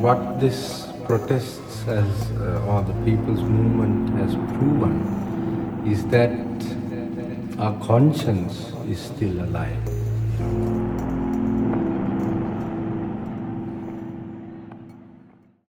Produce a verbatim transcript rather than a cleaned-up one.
what this protests has, uh, or the people's movement has proven is that our conscience is still alive.